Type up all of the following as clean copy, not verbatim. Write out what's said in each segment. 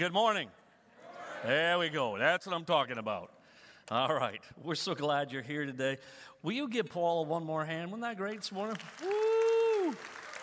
Good morning. There we go. That's what I'm talking about. All right. We're so glad you're here today. Will you give Paul one more hand? Wasn't that great this morning? Woo!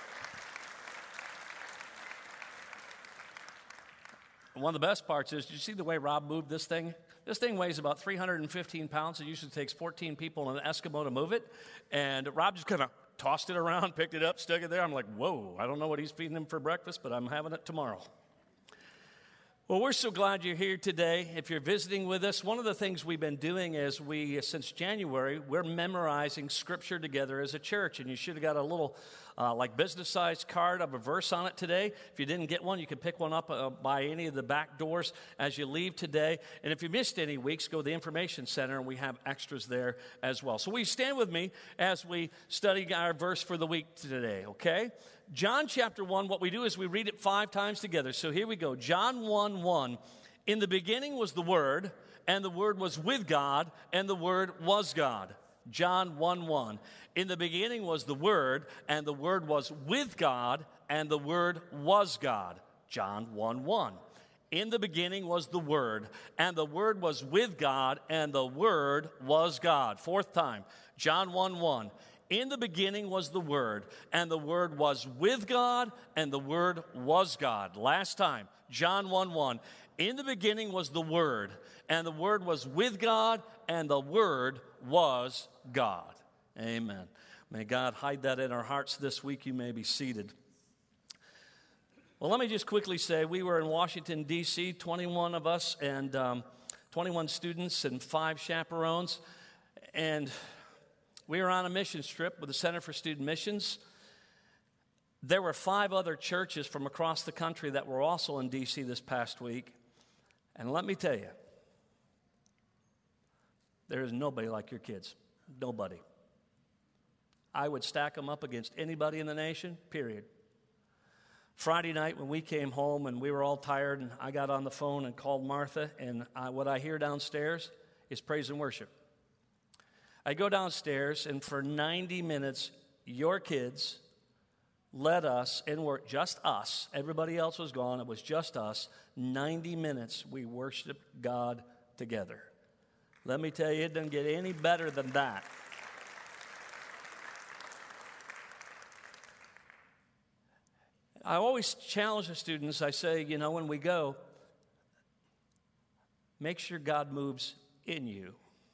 One of the best parts is, did you see the way Rob moved this thing? This thing weighs about 315 pounds. It usually takes 14 people in an Eskimo to move it. And Rob just kind of tossed it around, picked it up, stuck it there. I'm like, whoa, I don't know what he's feeding him for breakfast, but I'm having it tomorrow. Well, we're so glad you're here today. If you're visiting with us, one of the things we've been doing is since January, we're memorizing Scripture together as a church. And you should have got a little business-sized card of a verse on it today. If you didn't get one, you can pick one up by any of the back doors as you leave today. And if you missed any weeks, go to the Information Center, and we have extras there as well. So will you stand with me as we study our verse for the week today, okay? John chapter 1, what we do is we read it 5 times together. So here we go. John 1:1. In the beginning was the Word, and the Word was with God, and the Word was God. John 1:1. In the beginning was the Word, and the Word was with God, and the Word was God. John 1:1. In the beginning was the Word, and the Word was with God, and the Word was God. 4th time. John 1:1. In the beginning was the Word, and the Word was with God, and the Word was God. Last time, John 1:1. In the beginning was the Word, and the Word was with God, and the Word was God. Amen. May God hide that in our hearts this week. You may be seated. Well, let me just quickly say, we were in Washington, D.C., 21 of us, and 21 students and 5 chaperones, and we were on a missions trip with the Center for Student Missions. There were 5 other churches from across the country that were also in D.C. this past week. And let me tell you, there is nobody like your kids. Nobody. I would stack them up against anybody in the nation, period. Friday night when we came home and we were all tired, and I got on the phone and called Martha, and what I hear downstairs is praise and worship. I go downstairs, and for 90 minutes, your kids led us, and were just us. Everybody else was gone. It was just us. 90 minutes, we worshiped God together. Let me tell you, it doesn't get any better than that. I always challenge the students. I say, when we go, make sure God moves in you,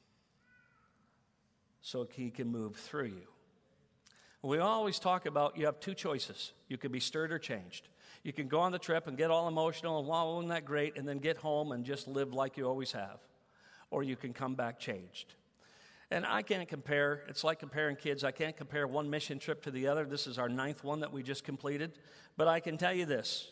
so He can move through you. We always talk about you have 2 choices. You can be stirred or changed. You can go on the trip and get all emotional and, wow, isn't that great, and then get home and just live like you always have. Or you can come back changed. And I can't compare. It's like comparing kids. I can't compare one mission trip to the other. This is our 9th one that we just completed. But I can tell you this.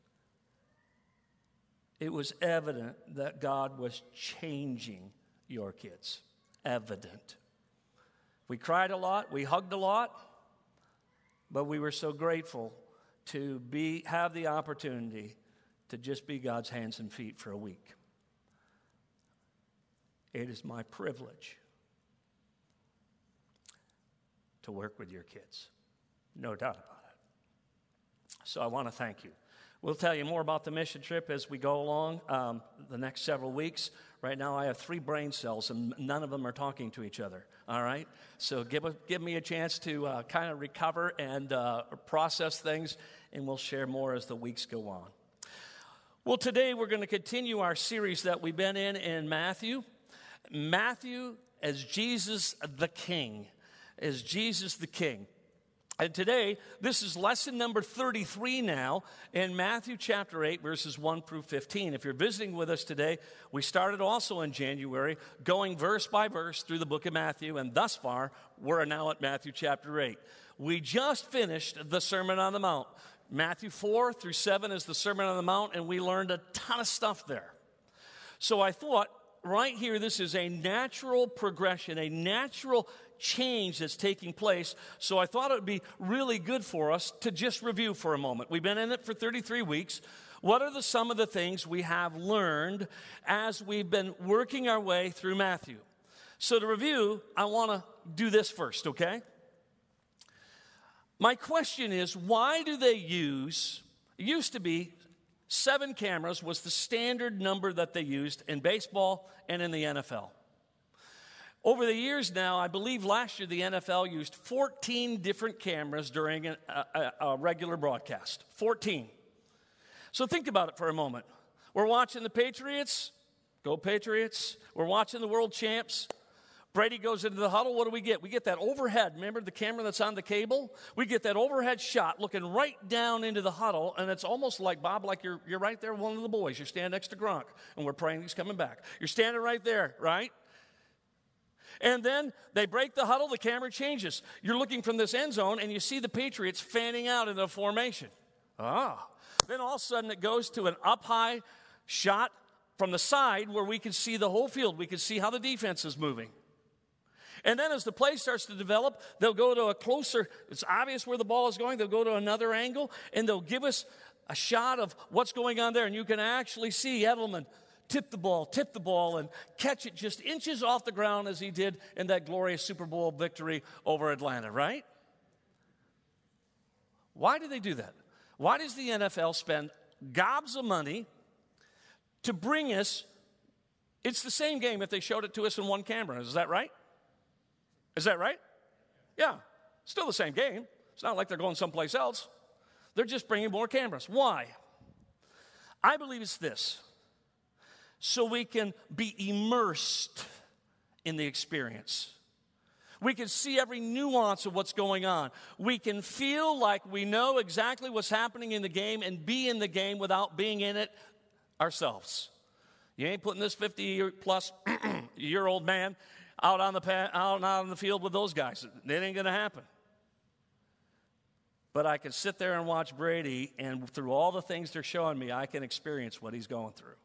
It was evident that God was changing your kids. Evident. We cried a lot, we hugged a lot, but we were so grateful to have the opportunity to just be God's hands and feet for a week. It is my privilege to work with your kids. No doubt about it. So I want to thank you. We'll tell you more about the mission trip as we go along the next several weeks. Right now I have 3 brain cells, and none of them are talking to each other, all right? So give me a chance to kind of recover and process things, and we'll share more as the weeks go on. Well, today we're going to continue our series that we've been in Matthew. Matthew as Jesus the King. As Jesus the King. And today, this is lesson number 33 now in Matthew chapter 8, verses 1 through 15. If you're visiting with us today, we started also in January, going verse by verse through the book of Matthew, and thus far, we're now at Matthew chapter 8. We just finished the Sermon on the Mount. Matthew 4 through 7 is the Sermon on the Mount, and we learned a ton of stuff there. So I thought, right here, this is a natural progression, a natural change that's taking place. So I thought it would be really good for us to just review for a moment. We've been in it for 33 weeks. What are some of the things we have learned as we've been working our way through Matthew? So to review, I want to do this first, okay? My question is, why do they it used to be 7 cameras was the standard number that they used in baseball and in the NFL. Over the years now, I believe last year the NFL used 14 different cameras during a regular broadcast. 14. So think about it for a moment. We're watching the Patriots. Go Patriots. We're watching the world champs. Brady goes into the huddle. What do we get? We get that overhead. Remember the camera that's on the cable? We get that overhead shot looking right down into the huddle, and it's almost like, Bob, like you're right there with one of the boys. You're standing next to Gronk, and we're praying he's coming back. You're standing right there, right? And then they break the huddle. The camera changes. You're looking from this end zone, and you see the Patriots fanning out into a formation. Then all of a sudden it goes to an up-high shot from the side where we can see the whole field. We can see how the defense is moving. And then as the play starts to develop, they'll go to a closer, it's obvious where the ball is going, they'll go to another angle, and they'll give us a shot of what's going on there. And you can actually see Edelman tip the ball, and catch it just inches off the ground as he did in that glorious Super Bowl victory over Atlanta, right? Why do they do that? Why does the NFL spend gobs of money to bring us? It's the same game if they showed it to us in one camera. Is that right? Is that right? Yeah. Still the same game. It's not like they're going someplace else. They're just bringing more cameras. Why? I believe it's this. So we can be immersed in the experience. We can see every nuance of what's going on. We can feel like we know exactly what's happening in the game and be in the game without being in it ourselves. You ain't putting this 50-plus year old man out on the field with those guys. It ain't going to happen. But I can sit there and watch Brady, and through all the things they're showing me, I can experience what he's going through.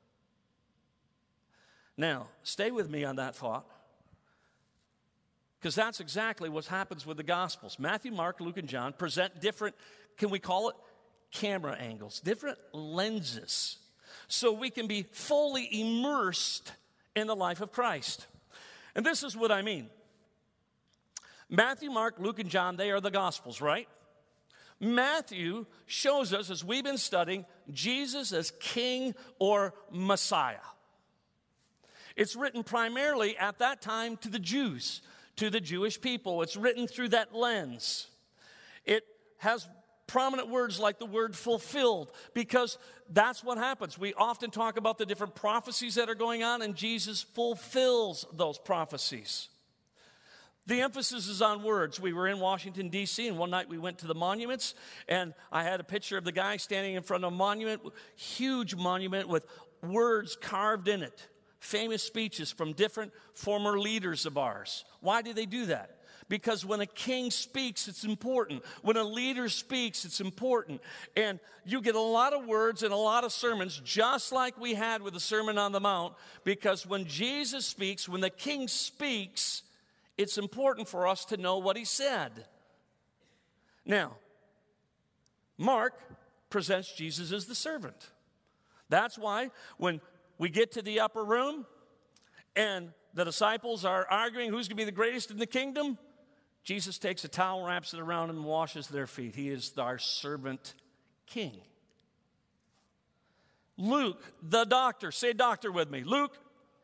Now, stay with me on that thought, because that's exactly what happens with the Gospels. Matthew, Mark, Luke, and John present different, can we call it camera angles, different lenses, so we can be fully immersed in the life of Christ. And this is what I mean. Matthew, Mark, Luke, and John, they are the Gospels, right? Matthew shows us, as we've been studying, Jesus as King or Messiah. It's written primarily at that time to the Jews, to the Jewish people. It's written through that lens. It has prominent words like the word fulfilled, because that's what happens. We often talk about the different prophecies that are going on, and Jesus fulfills those prophecies. The emphasis is on words. We were in Washington, D.C., and one night we went to the monuments, and I had a picture of the guy standing in front of a monument, huge monument with words carved in it. Famous speeches from different former leaders of ours. Why do they do that? Because when a king speaks, it's important. When a leader speaks, it's important. And you get a lot of words and a lot of sermons, just like we had with the Sermon on the Mount, because when Jesus speaks, when the king speaks, it's important for us to know what he said. Now, Mark presents Jesus as the servant. That's why when we get to the upper room and the disciples are arguing who's going to be the greatest in the kingdom, Jesus takes a towel, wraps it around them, and washes their feet. He is our servant king. Luke, the doctor. Say doctor with me. Luke.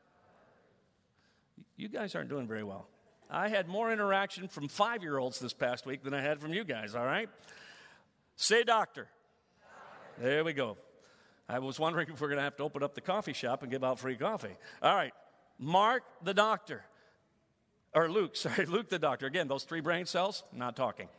You guys aren't doing very well. I had more interaction from 5-year-olds this past week than I had from you guys, all right? Say doctor. There we go. I was wondering if we're going to have to open up the coffee shop and give out free coffee. All right. Mark, the doctor. Or Luke the doctor. Again, those 3 brain cells, not talking.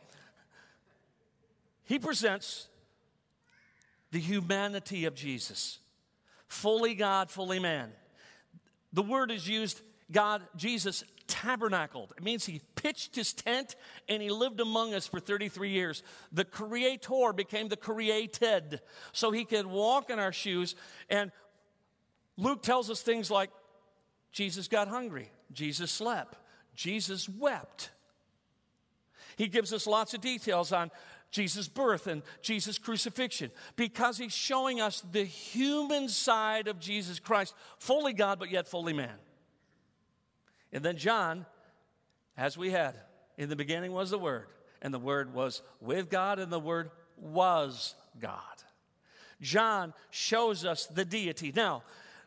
He presents the humanity of Jesus. Fully God, fully man. The word is used, Jesus tabernacled. It means he pitched his tent and he lived among us for 33 years. The creator became the created, so he could walk in our shoes. And Luke tells us things like Jesus got hungry, Jesus slept, Jesus wept. He gives us lots of details on Jesus' birth and Jesus' crucifixion, because he's showing us the human side of Jesus Christ, fully God but yet fully man. And then John, as we had, in the beginning was the Word, and the Word was with God, and the Word was God. John shows us the deity. Now,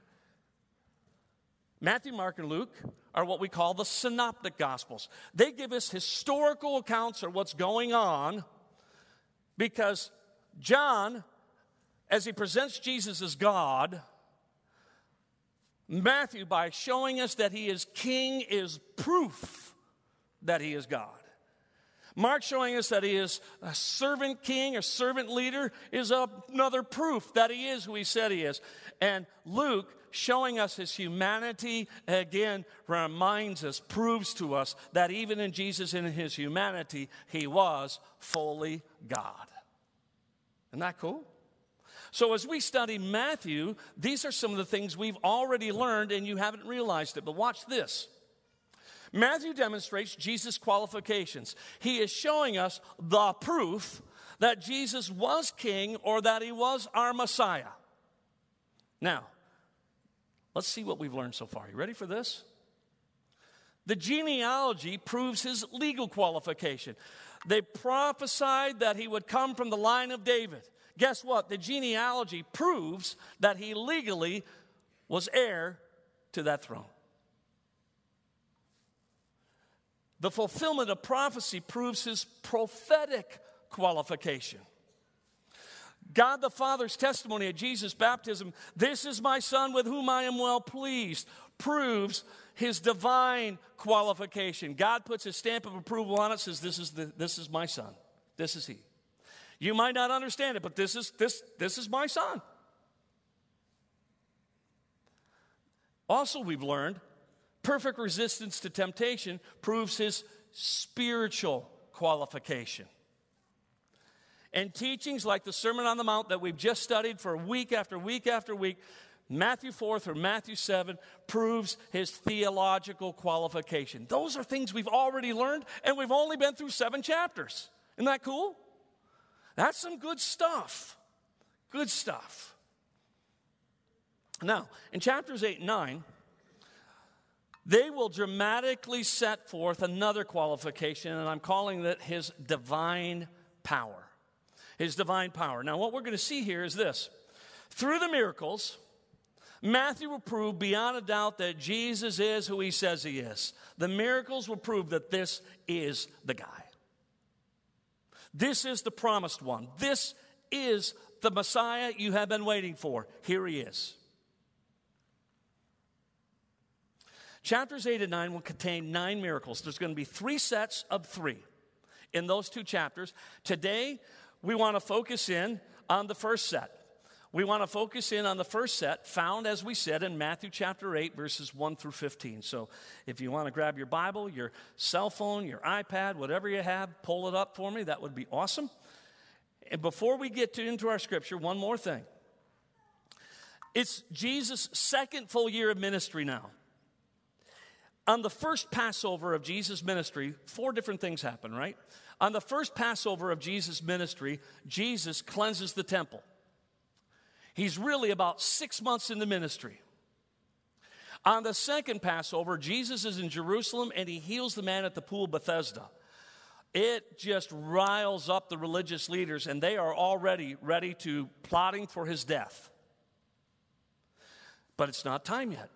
Matthew, Mark, and Luke are what we call the synoptic gospels. They give us historical accounts of what's going on because John, as he presents Jesus as God, Matthew, by showing us that he is king, is proof that he is God. Mark showing us that he is a servant king, a servant leader, is another proof that he is who he said he is. And Luke showing us his humanity, again, reminds us, proves to us that even in Jesus, in his humanity, he was fully God. Isn't that cool? So as we study Matthew, these are some of the things we've already learned and you haven't realized it. But watch this. Matthew demonstrates Jesus' qualifications. He is showing us the proof that Jesus was king or that he was our Messiah. Now, let's see what we've learned so far. You ready for this? The genealogy proves his legal qualification. They prophesied that he would come from the line of David. Guess what? The genealogy proves that he legally was heir to that throne. The fulfillment of prophecy proves his prophetic qualification. God the Father's testimony at Jesus' baptism, "This is my Son with whom I am well pleased," proves his divine qualification. God puts his stamp of approval on it, says, this is my Son. This is he. You might not understand it, but this is my Son. Also, we've learned perfect resistance to temptation proves his spiritual qualification. And teachings like the Sermon on the Mount that we've just studied for week after week after week, Matthew 4 through Matthew 7, proves his theological qualification. Those are things we've already learned, and we've only been through 7 chapters. Isn't that cool? That's some good stuff. Good stuff. Now, in chapters 8 and 9, they will dramatically set forth another qualification, and I'm calling it his divine power. His divine power. Now, what we're going to see here is this. Through the miracles, Matthew will prove beyond a doubt that Jesus is who he says he is. The miracles will prove that this is the guy. This is the promised one. This is the Messiah you have been waiting for. Here he is. Chapters 8 and 9 will contain 9 miracles. There's going to be 3 sets of 3 in those 2 chapters. Today, we want to focus in on the first set. We want to focus in on the first set found, as we said, in Matthew chapter 8, verses 1 through 15. So if you want to grab your Bible, your cell phone, your iPad, whatever you have, pull it up for me. That would be awesome. And before we get into our scripture, one more thing. It's Jesus' second full year of ministry now. On the first Passover of Jesus' ministry, 4 different things happen, right? On the first Passover of Jesus' ministry, Jesus cleanses the temple. He's really about 6 months in the ministry. On the second Passover, Jesus is in Jerusalem and he heals the man at the pool of Bethesda. It just riles up the religious leaders, and they are already ready to plotting for his death. But it's not time yet.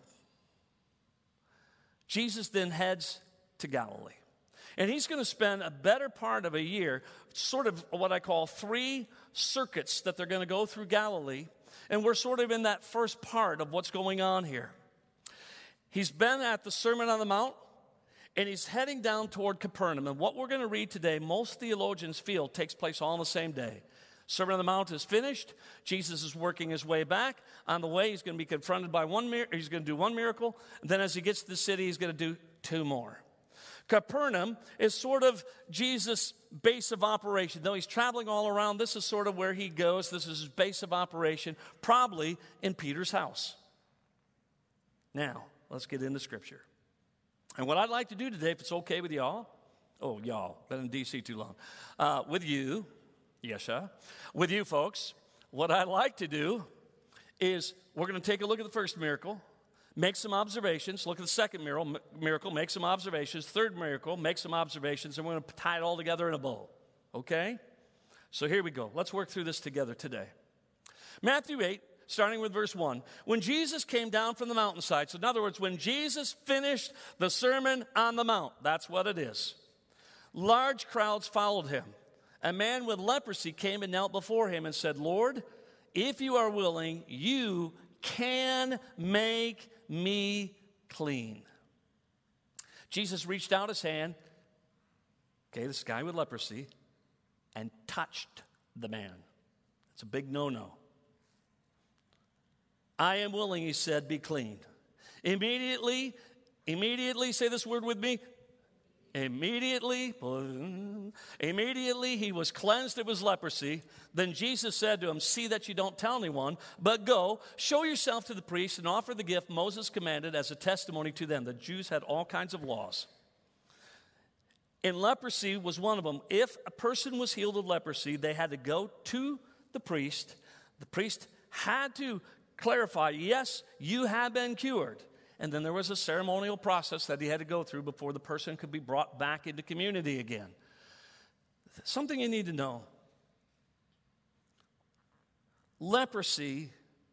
Jesus then heads to Galilee. And he's going to spend a better part of a year, sort of what I call 3 circuits that they're going to go through Galilee. And we're sort of in that first part of what's going on here. He's been at the Sermon on the Mount, and he's heading down toward Capernaum. And what we're going to read today, most theologians feel takes place all on the same day. Sermon on the Mount is finished. Jesus is working his way back. On the way, he's going to be confronted by he's going to do 1 miracle. And then as he gets to the city, he's going to do 2 more. Capernaum is sort of Jesus' base of operation. Though he's traveling all around, this is sort of where he goes. This is his base of operation, probably in Peter's house. Now, let's get into Scripture. And what I'd like to do today, if it's okay with y'all, been in D.C. too long, with you, with you folks, what I'd like to do is we're going to take a look at the first miracle, make some observations, look at the second miracle, make some observations, third miracle, make some observations, and we're going to tie it all together in a bow, okay? So here we go. Let's work through this together today. Matthew 8, starting with verse 1. When Jesus came down from the mountainside, so in other words, when Jesus finished the Sermon on the Mount, that's what it is. Large crowds followed him. A man with leprosy came and knelt before him and said, Lord, if you are willing, you can make me clean. Jesus reached out his hand, okay, this guy with leprosy, and touched the man. It's a big no-no. I am willing, he said, be cleaned. Immediately, say this word with me. Immediately, he was cleansed of his leprosy. Then Jesus said to him, see that you don't tell anyone, but go, show yourself to the priest and offer the gift Moses commanded as a testimony to them. The Jews had all kinds of laws. And leprosy was one of them. If a person was healed of leprosy, they had to go to the priest. The priest had to clarify, yes, you have been cured. And then there was a ceremonial process that he had to go through before the person could be brought back into community again. Something you need to know. Leprosy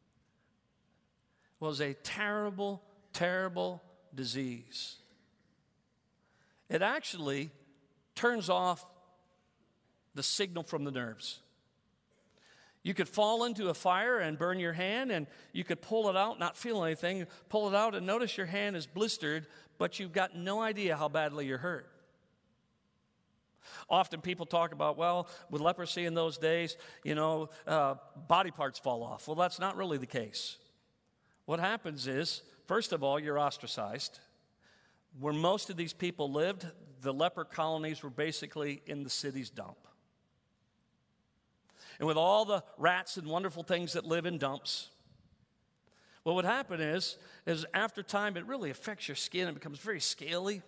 was a terrible, terrible disease. It actually turns off the signal from the nerves. You could fall into a fire and burn your hand, and you could pull it out, not feel anything, pull it out and notice your hand is blistered, but you've got no idea how badly you're hurt. Often people talk about, well, with leprosy in those days, body parts fall off. Well, that's not really the case. What happens is, first of all, you're ostracized. Where most of these people lived, the leper colonies were basically in the city's dump. And with all the rats and wonderful things that live in dumps, what would happen is after time, it really affects your skin. It becomes very scaly.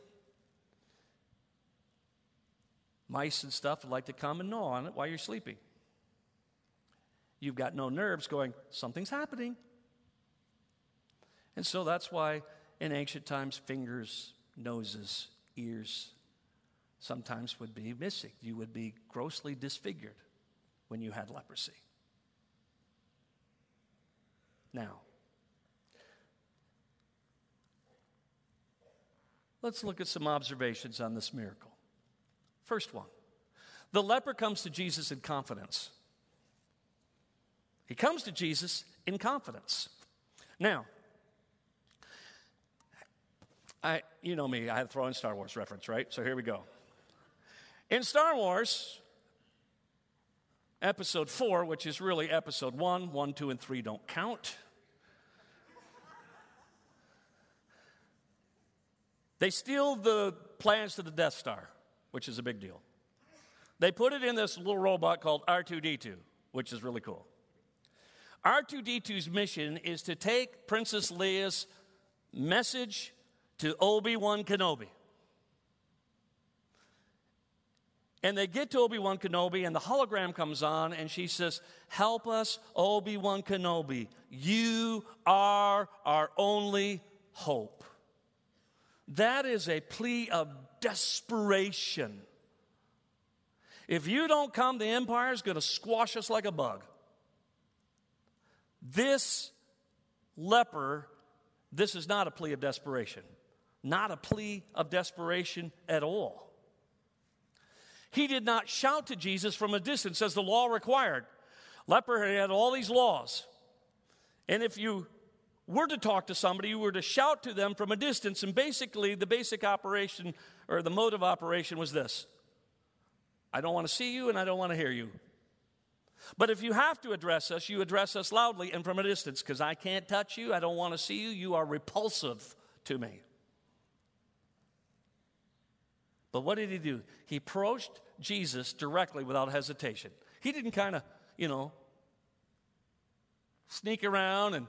Mice and stuff would like to come and gnaw on it while you're sleeping. You've got no nerves going, something's happening. And so that's why in ancient times, fingers, noses, ears sometimes would be missing. You would be grossly disfigured when you had leprosy. Now, let's look at some observations on this miracle. First one, the leper comes to Jesus in confidence. He comes to Jesus in confidence. Now, you know me, I had to throw in Star Wars reference, right? So here we go. In Star Wars, Episode 4, which is really Episode 1, 1, 2, and 3 don't count. They steal the plans to the Death Star, which is a big deal. They put it in this little robot called R2-D2, which is really cool. R2-D2's mission is to take Princess Leia's message to Obi-Wan Kenobi. And they get to Obi-Wan Kenobi, and the hologram comes on, and she says, help us, Obi-Wan Kenobi. You are our only hope. That is a plea of desperation. If you don't come, the Empire is going to squash us like a bug. This leper, this is not a plea of desperation. Not a plea of desperation at all. He did not shout to Jesus from a distance as the law required. Leper had all these laws. And if you were to talk to somebody, you were to shout to them from a distance. And basically, the basic operation or the mode of operation was this: I don't want to see you and I don't want to hear you. But if you have to address us, you address us loudly and from a distance, because I can't touch you, I don't want to see you, you are repulsive to me. But what did he do? He approached Jesus directly without hesitation. He didn't kind of, sneak around, and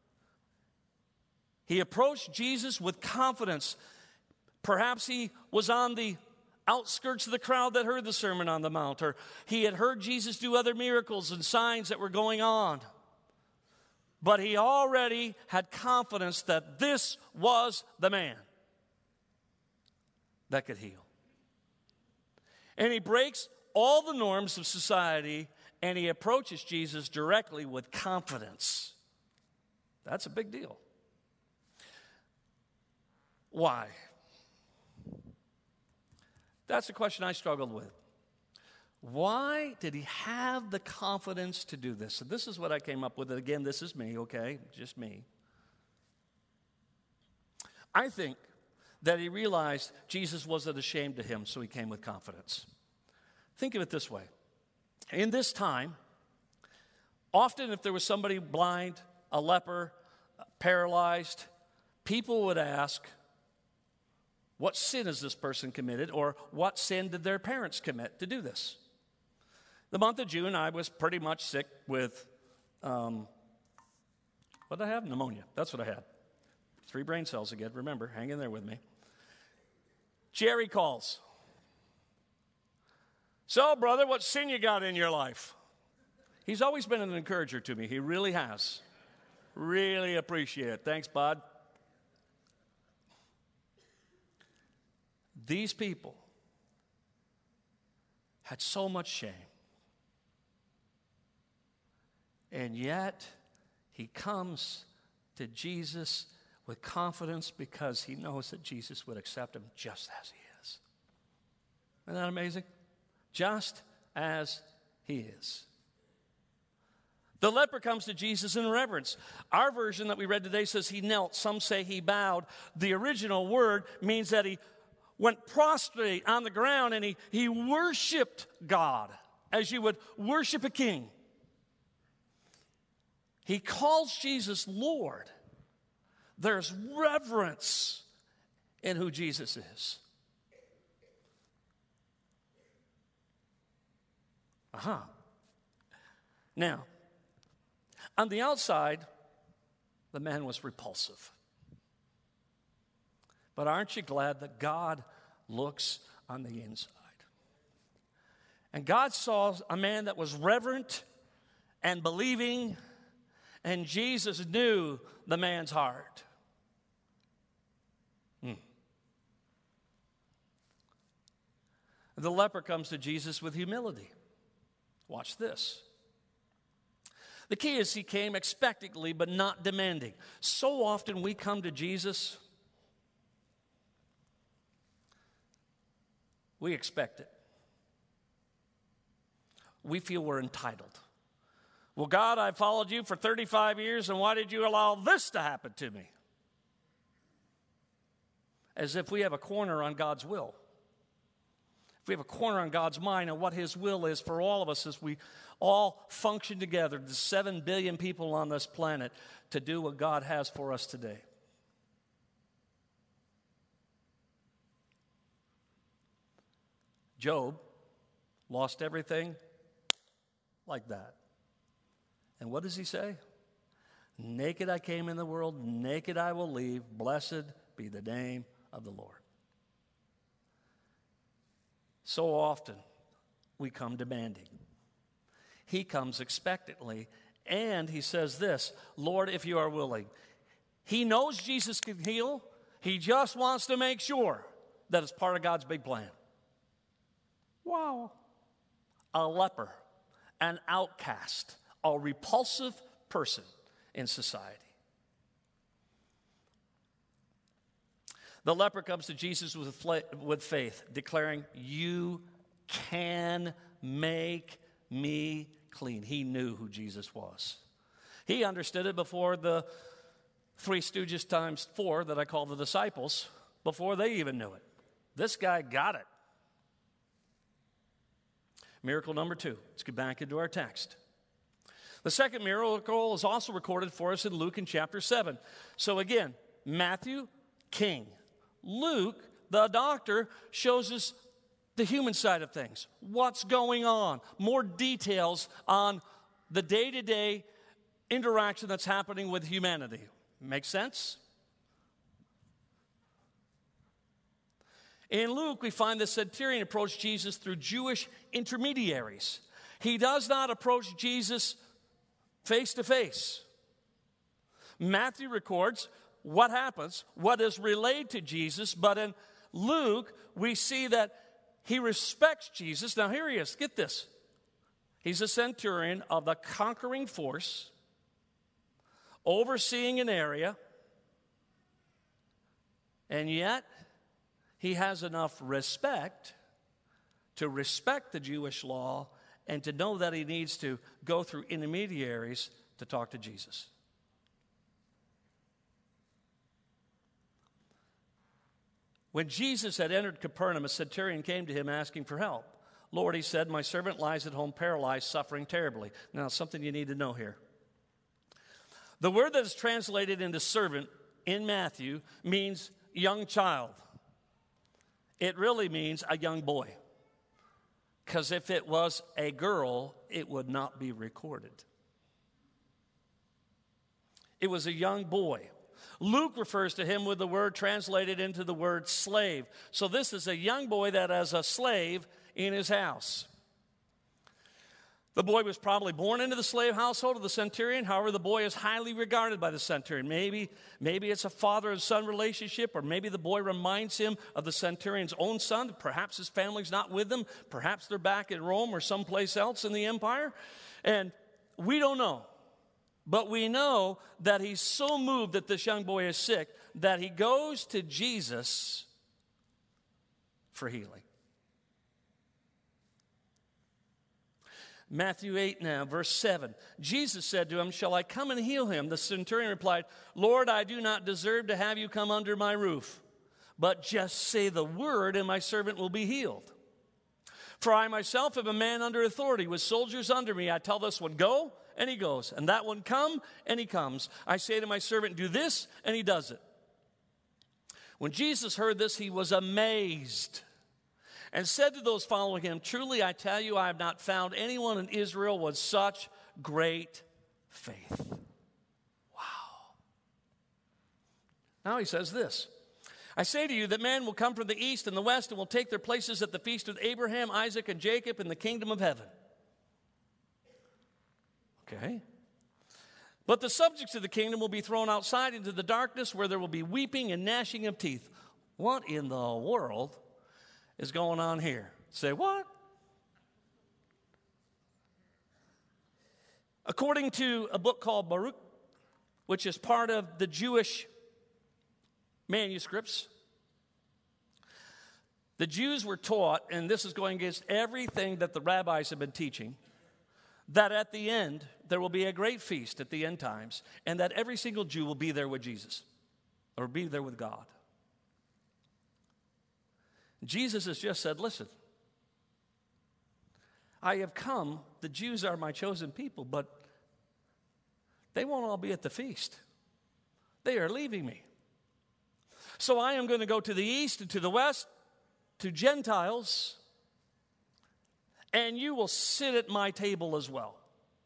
he approached Jesus with confidence. Perhaps he was on the outskirts of the crowd that heard the Sermon on the Mount, or he had heard Jesus do other miracles and signs that were going on. But he already had confidence that this was the man that could heal. And he breaks all the norms of society and he approaches Jesus directly with confidence. That's a big deal. Why? That's a question I struggled with. Why did he have the confidence to do this? So this is what I came up with. Again, this is me, okay? Just me. I think that he realized Jesus wasn't ashamed of him, so he came with confidence. Think of it this way. In this time, often if there was somebody blind, a leper, paralyzed, people would ask, what sin has this person committed, or what sin did their parents commit to do this? The month of June, I was pretty much sick with, what did I have? Pneumonia. That's what I had. 3 brain cells again. Remember, hang in there with me. Jerry calls. So, brother, what sin you got in your life? He's always been an encourager to me. He really has. Really appreciate it. Thanks, bud. These people had so much shame. And yet, he comes to Jesus with confidence because he knows that Jesus would accept him just as he is. Isn't that amazing? Just as he is. The leper comes to Jesus in reverence. Our version that we read today says he knelt. Some say he bowed. The original word means that he went prostrate on the ground and he worshiped God as you would worship a king. He calls Jesus Lord. There's reverence in who Jesus is. Now, on the outside, the man was repulsive. But aren't you glad that God looks on the inside? And God saw a man that was reverent and believing, and Jesus knew the man's heart. The leper comes to Jesus with humility. Watch this. The key is he came expectantly but not demanding. So often we come to Jesus, we expect it. We feel we're entitled. Well, God, I followed you for 35 years, and why did you allow this to happen to me? As if we have a corner on God's will. If we have a corner on God's mind and what his will is for all of us as we all function together, the 7 billion people on this planet, to do what God has for us today. Job lost everything like that. And what does he say? Naked I came in the world, naked I will leave. Blessed be the name of the Lord. So often we come demanding. He comes expectantly, and he says this, Lord, if you are willing. He knows Jesus can heal. He just wants to make sure that it's part of God's big plan. Wow. A leper, an outcast, a repulsive person in society. The leper comes to Jesus with faith, declaring, you can make me clean. He knew who Jesus was. He understood it before the 3 Stooges times 4 that I call the disciples, before they even knew it. This guy got it. Miracle number 2. Let's get back into our text. The second miracle is also recorded for us in Luke in chapter 7. So again, Matthew, king. Luke, the doctor, shows us the human side of things. What's going on? More details on the day-to-day interaction that's happening with humanity. Make sense? In Luke, we find the centurion approached Jesus through Jewish intermediaries. He does not approach Jesus face to face. Matthew records what happens, what is relayed to Jesus, but in Luke, we see that he respects Jesus. Now, here he is. Get this. He's a centurion of the conquering force, overseeing an area, and yet he has enough respect to respect the Jewish law and to know that he needs to go through intermediaries to talk to Jesus. When Jesus had entered Capernaum, a centurion came to him asking for help. Lord, he said, my servant lies at home paralyzed, suffering terribly. Now, something you need to know here. The word that is translated into servant in Matthew means young child. It really means a young boy. Because if it was a girl, it would not be recorded. It was a young boy. Luke refers to him with the word translated into the word slave. So this is a young boy that has a slave in his house. The boy was probably born into the slave household of the centurion. However, the boy is highly regarded by the centurion. Maybe it's a father and son relationship, or maybe the boy reminds him of the centurion's own son. Perhaps his family's not with them. Perhaps they're back in Rome or someplace else in the empire. And we don't know. But we know that he's so moved that this young boy is sick that he goes to Jesus for healing. Matthew 8 now, verse 7. Jesus said to him, shall I come and heal him? The centurion replied, Lord, I do not deserve to have you come under my roof, but just say the word and my servant will be healed. For I myself am a man under authority with soldiers under me. I tell this one, go, and he goes. And that one, come, and he comes. I say to my servant, do this, and he does it. When Jesus heard this, he was amazed and said to those following him, truly I tell you, I have not found anyone in Israel with such great faith. Wow. Now he says this. I say to you that men will come from the east and the west and will take their places at the feast of Abraham, Isaac, and Jacob in the kingdom of heaven. Okay. But the subjects of the kingdom will be thrown outside into the darkness where there will be weeping and gnashing of teeth. What in the world is going on here? Say what? According to a book called Baruch, which is part of the Jewish manuscripts, the Jews were taught, and this is going against everything that the rabbis have been teaching, that at the end there will be a great feast at the end times, and that every single Jew will be there with Jesus, or be there with God. Jesus has just said, listen, I have come, the Jews are my chosen people, but they won't all be at the feast. They are leaving me. So I am going to go to the east and to the west, to Gentiles, and you will sit at my table as well.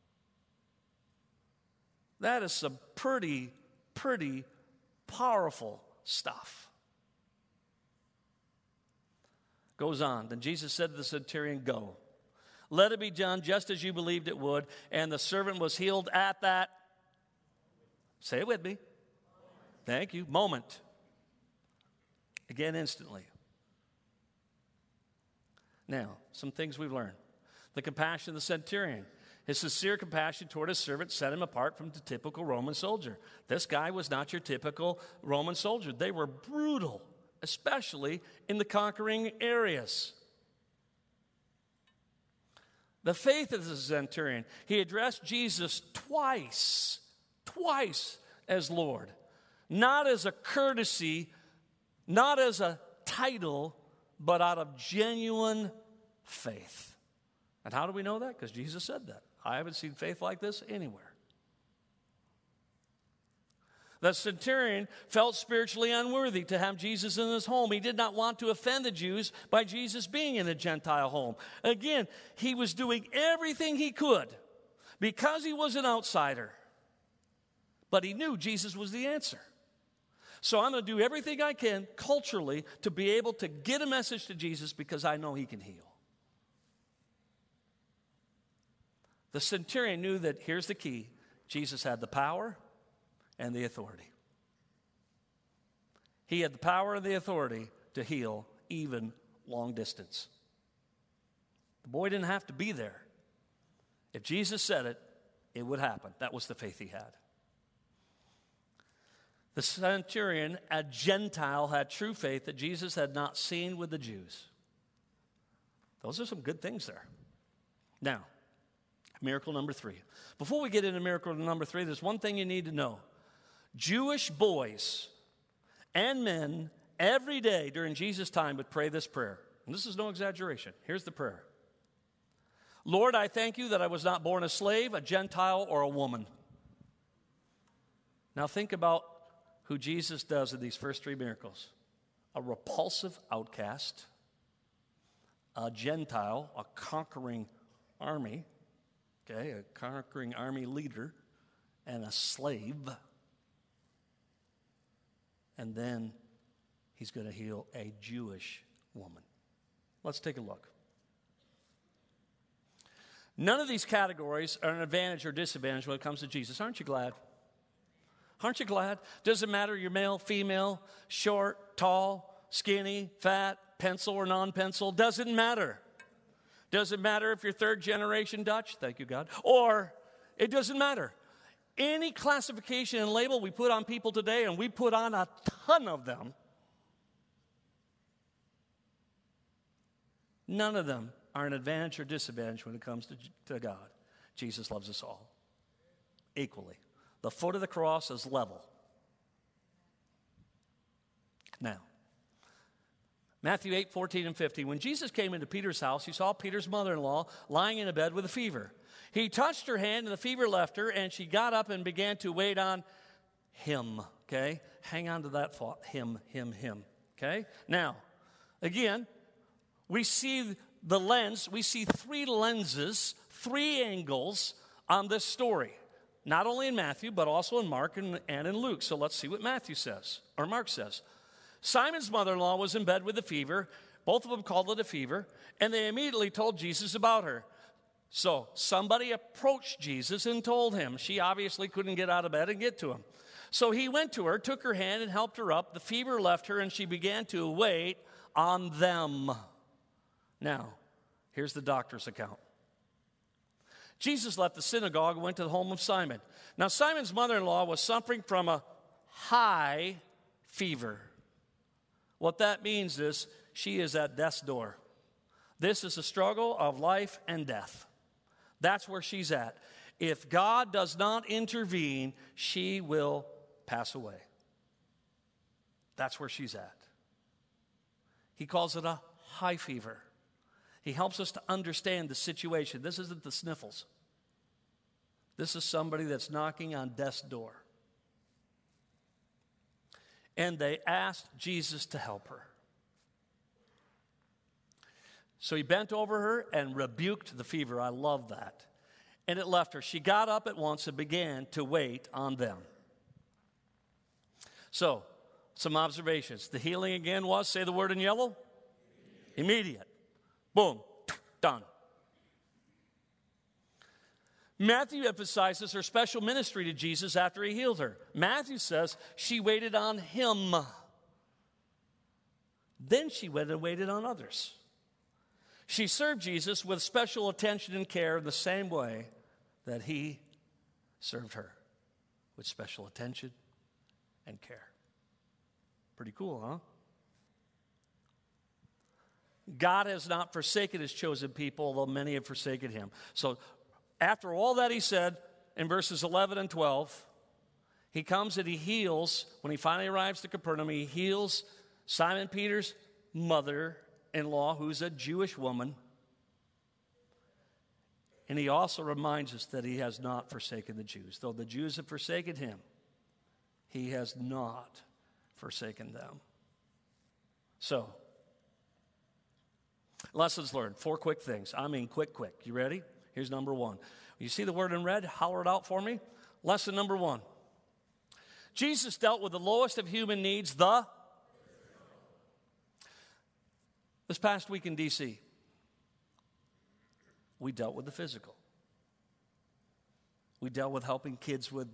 That is some pretty powerful stuff. Goes on. Then Jesus said to the centurion, go. Let it be done just as you believed it would. And the servant was healed at that, say it with me. Thank you. Moment. Again, instantly. Now, some things we've learned. The compassion of the centurion. His sincere compassion toward his servant set him apart from the typical Roman soldier. This guy was not your typical Roman soldier. They were brutal, especially in the conquering areas. The faith of the centurion. He addressed Jesus twice as Lord. Not as a courtesy, not as a title, but out of genuine faith. And how do we know that? Because Jesus said that. I haven't seen faith like this anywhere. The centurion felt spiritually unworthy to have Jesus in his home. He did not want to offend the Jews by Jesus being in a Gentile home. Again, he was doing everything he could because he was an outsider. But he knew Jesus was the answer. So I'm going to do everything I can culturally to be able to get a message to Jesus because I know he can heal. The centurion knew that, here's the key, Jesus had the power and the authority. He had the power and the authority to heal even long distance. The boy didn't have to be there. If Jesus said it, it would happen. That was the faith he had. The centurion, a Gentile, had true faith that Jesus had not seen with the Jews. Those are some good things there. Now, miracle number 3. Before we get into miracle number 3, there's one thing you need to know. Jewish boys and men every day during Jesus' time would pray this prayer. And this is no exaggeration. Here's the prayer. Lord, I thank you that I was not born a slave, a Gentile, or a woman. Now think about who Jesus does in these first 3 miracles. A repulsive outcast, a Gentile, a conquering army, okay, a conquering army leader, and a slave. And then he's going to heal a Jewish woman. Let's take a look. None of these categories are an advantage or disadvantage when it comes to Jesus. Aren't you glad? Aren't you glad? Doesn't matter you're male, female, short, tall, skinny, fat, pencil or non-pencil. Doesn't matter. Doesn't matter if you're third generation Dutch. Thank you, God. Or it doesn't matter. Any classification and label we put on people today, and we put on a ton of them, none of them are an advantage or disadvantage when it comes to God. Jesus loves us all equally. The foot of the cross is level. Now, Matthew 8:14-15. When Jesus came into Peter's house, he saw Peter's mother-in-law lying in a bed with a fever. He touched her hand, and the fever left her, and she got up and began to wait on him. Okay? Hang on to that thought. Him. Okay? Now, again, we see the lens. We see 3 lenses, 3 angles on this story. Not only in Matthew, but also in Mark and in Luke. So let's see what Matthew says, or Mark says. Simon's mother-in-law was in bed with a fever. Both of them called it a fever, and they immediately told Jesus about her. So somebody approached Jesus and told him. She obviously couldn't get out of bed and get to him. So he went to her, took her hand, and helped her up. The fever left her, and she began to wait on them. Now, here's the doctor's account. Jesus left the synagogue and went to the home of Simon. Now, Simon's mother-in-law was suffering from a high fever. What that means is she is at death's door. This is a struggle of life and death. That's where she's at. If God does not intervene, she will pass away. That's where she's at. He calls it a high fever. He helps us to understand the situation. This isn't the sniffles. This is somebody that's knocking on death's door. And they asked Jesus to help her. So he bent over her and rebuked the fever. I love that. And it left her. She got up at once and began to wait on them. So, some observations. The healing again was, say the word in yellow, immediate. Boom, done. Matthew emphasizes her special ministry to Jesus after he healed her. Matthew says she waited on him. Then she went and waited on others. She served Jesus with special attention and care in the same way that he served her, with special attention and care. Pretty cool, huh? God has not forsaken his chosen people, although many have forsaken him. So after all that he said in verses 11 and 12, he comes and he heals. When he finally arrives to Capernaum, he heals Simon Peter's mother-in-law, who's a Jewish woman. And he also reminds us that he has not forsaken the Jews. Though the Jews have forsaken him, he has not forsaken them. So, lessons learned. 4 quick things. I mean quick. You ready? Here's number 1. You see the word in red? Holler it out for me. Lesson number 1. Jesus dealt with the lowest of human needs, This past week in D.C., we dealt with the physical. We dealt with helping kids with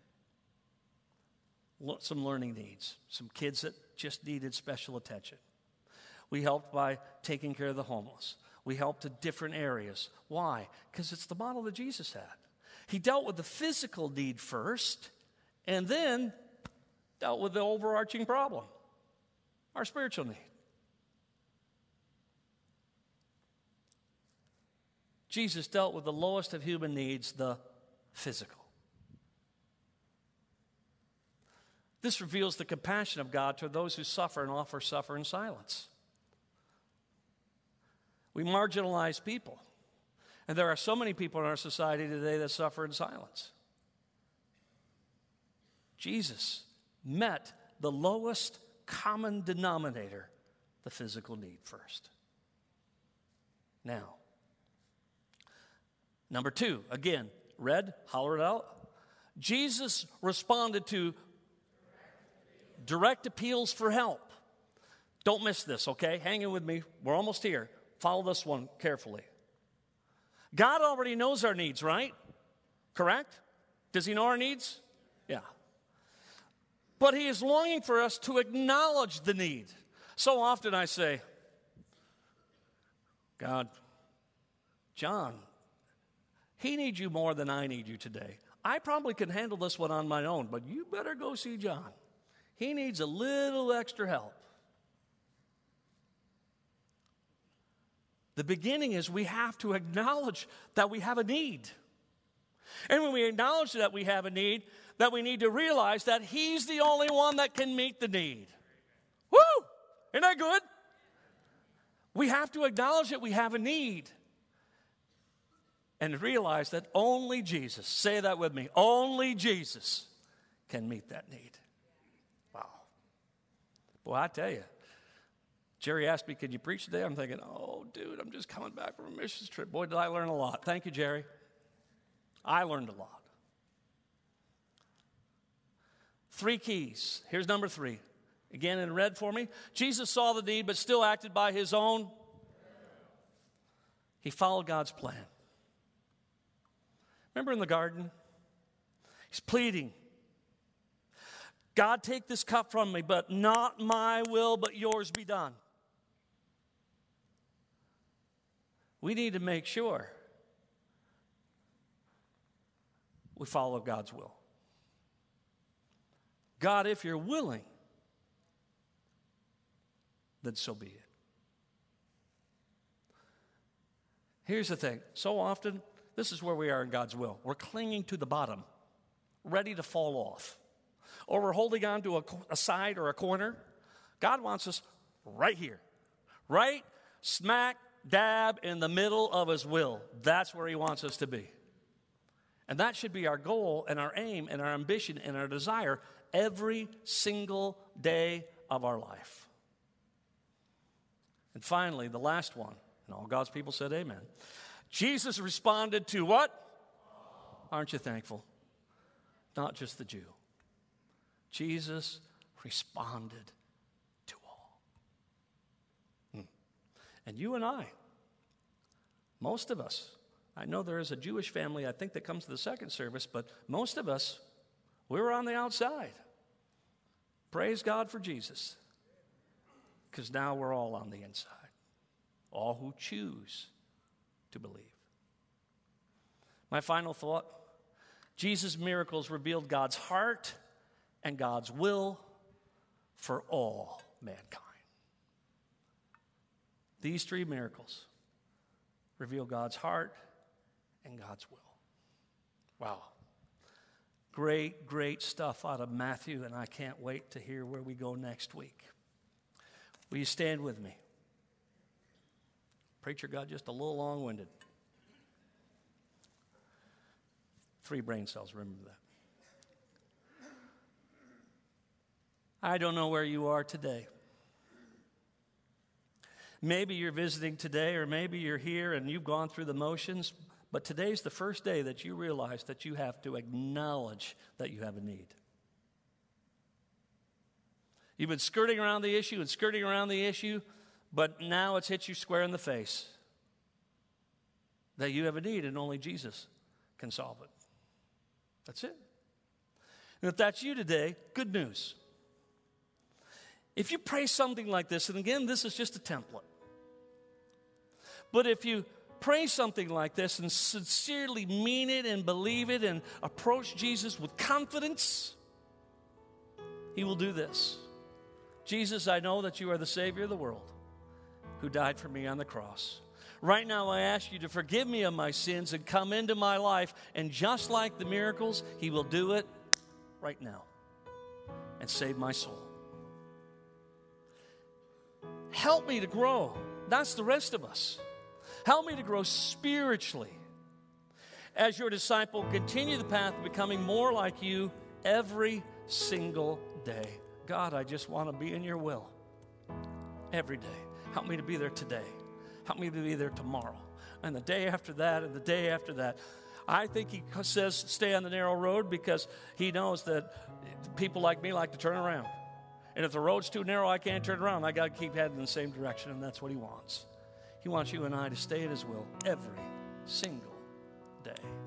some learning needs, some kids that just needed special attention. We helped by taking care of the homeless. we help to different areas. Why? Because it's the model that Jesus had. He dealt with the physical need first, and then dealt with the overarching problem, our spiritual need. Jesus dealt with the lowest of human needs, the physical. This reveals the compassion of God to those who suffer and often suffer in silence. We marginalize people. And there are so many people in our society today that suffer in silence. Jesus met the lowest common denominator, the physical need first. Now, number 2, again, red, holler it out. Jesus responded to direct appeals for help. Don't miss this, okay? Hang in with me. We're almost here. Follow this one carefully. God already knows our needs, right? Correct? Does he know our needs? Yeah. But he is longing for us to acknowledge the need. So often I say, God, John, he needs you more than I need you today. I probably can handle this one on my own, but you better go see John. He needs a little extra help. The beginning is we have to acknowledge that we have a need. And when we acknowledge that we have a need, that we need to realize that he's the only one that can meet the need. Woo! Isn't that good? We have to acknowledge that we have a need. And realize that only Jesus, say that with me, only Jesus can meet that need. Wow. Boy, I tell you, Jerry asked me, could you preach today? I'm thinking, oh, dude, I'm just coming back from a missions trip. Boy, did I learn a lot. Thank you, Jerry. I learned a lot. 3 keys. Here's number 3. Again, in red for me. Jesus saw the need, but still acted by his own. He followed God's plan. Remember in the garden? He's pleading. God, take this cup from me, but not my will, but yours be done. We need to make sure we follow God's will. God, if you're willing, then so be it. Here's the thing. So often, this is where we are in God's will. We're clinging to the bottom, ready to fall off. Or we're holding on to a side or a corner. God wants us right here. Right smack dab in the middle of his will. That's where he wants us to be. And that should be our goal and our aim and our ambition and our desire every single day of our life. And finally, the last one, and all God's people said amen. Jesus responded to what? Aren't you thankful? Not just the Jew. Jesus responded to all. And you and I, most of us, I know there is a Jewish family, I think, that comes to the second service, but most of us, we were on the outside. Praise God for Jesus. Because now we're all on the inside. All who choose to believe. My final thought, Jesus' miracles revealed God's heart and God's will for all mankind. These 3 miracles reveal God's heart and God's will. Wow. Great, great stuff out of Matthew, and I can't wait to hear where we go next week. Will you stand with me? Preacher got just a little long-winded. 3 brain cells, remember that. I don't know where you are today. Maybe you're visiting today, or maybe you're here and you've gone through the motions, but today's the first day that you realize that you have to acknowledge that you have a need. You've been skirting around the issue, but now it's hit you square in the face that you have a need and only Jesus can solve it. That's it. And if that's you today, good news. If you pray something like this, and again, this is just a template, But if you pray something like this and sincerely mean it and believe it and approach Jesus with confidence, he will do this. Jesus, I know that you are the Savior of the world who died for me on the cross. Right now, I ask you to forgive me of my sins and come into my life. And just like the miracles, he will do it right now and save my soul. Help me to grow. That's the rest of us. Help me to grow spiritually. As your disciple, continue the path of becoming more like you every single day. God, I just want to be in your will every day. Help me to be there today. Help me to be there tomorrow. And the day after that, and the day after that. I think he says stay on the narrow road because he knows that people like me like to turn around. And if the road's too narrow, I can't turn around. I got to keep heading in the same direction, and that's what he wants. He wants you and I to stay at his will every single day.